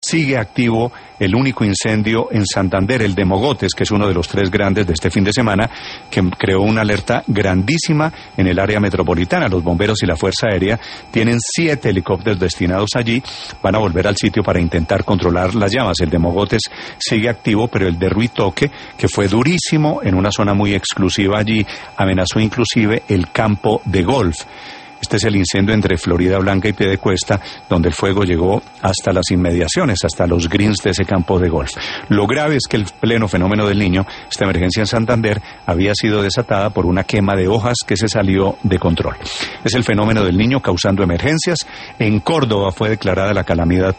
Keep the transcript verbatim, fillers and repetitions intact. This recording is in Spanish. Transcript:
sigue activo el único incendio en Santander, el de Mogotes, que es uno de los tres grandes de este fin de semana, que creó una alerta grandísima en el área metropolitana. Los bomberos y la Fuerza Aérea tienen siete helicópteros destinados allí, van a volver al sitio para intentar controlar las llamas. El de Mogotes sigue activo, pero el de Ruitoque, que fue durísimo en una zona muy exclusiva allí, amenazó inclusive el campo de golf. Este es el incendio entre Florida Blanca y Piedecuesta, donde el fuego llegó hasta las inmediaciones, hasta los greens de ese campo de golf. Lo grave es que el pleno fenómeno del Niño, esta emergencia en Santander, había sido desatada por una quema de hojas que se salió de control. Es el fenómeno del Niño causando emergencias. En Córdoba fue declarada la calamidad